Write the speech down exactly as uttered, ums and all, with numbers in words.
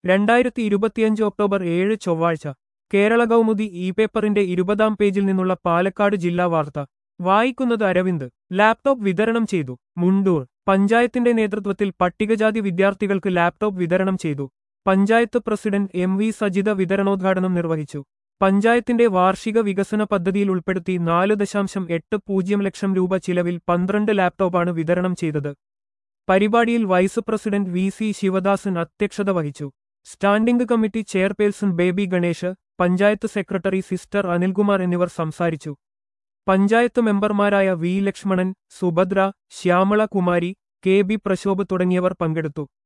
രണ്ടായിരത്തി ഇരുപത്തിയഞ്ച് ഒക്ടോബർ ഏഴ് ചൊവ്വാഴ്ച കേരള കൗമുദി ഇ പേപ്പറിന്റെ ഇരുപതാം പേജിൽ നിന്നുള്ള പാലക്കാട് ജില്ലാ വാർത്ത വായിക്കുന്നത് അരവിന്ദ്. ലാപ്ടോപ്പ് വിതരണം ചെയ്തു. മുണ്ടൂർ പഞ്ചായത്തിന്റെ നേതൃത്വത്തിൽ പട്ടികജാതി വിദ്യാർത്ഥികൾക്ക് ലാപ്ടോപ്പ് വിതരണം ചെയ്തു. Panchayat president M V Sajitha വിതരണോദ്ഘാടനം നിർവഹിച്ചു. പഞ്ചായത്തിന്റെ വാർഷിക വികസന പദ്ധതിയിൽ ഉൾപ്പെടുത്തി നാല് ദശാംശം എട്ട് പൂജ്യം ലക്ഷം രൂപ ചിലവിൽ പന്ത്രണ്ട് ലാപ്ടോപ്പാണ് വിതരണം ചെയ്തത്. പരിപാടിയിൽ vice president V C Sivadasan അധ്യക്ഷത വഹിച്ചു. Standing committee chairperson Baby Ganesh, panchayat secretary sister Anilkumar എന്നിവർ സംസാരിച്ചു. പഞ്ചായത്ത് മെമ്പർമാരായ V Lakshmanan, Subhadra, Shyamala Kumari, K B Prashobh തുടങ്ങിയവർ പങ്കെടുത്തു.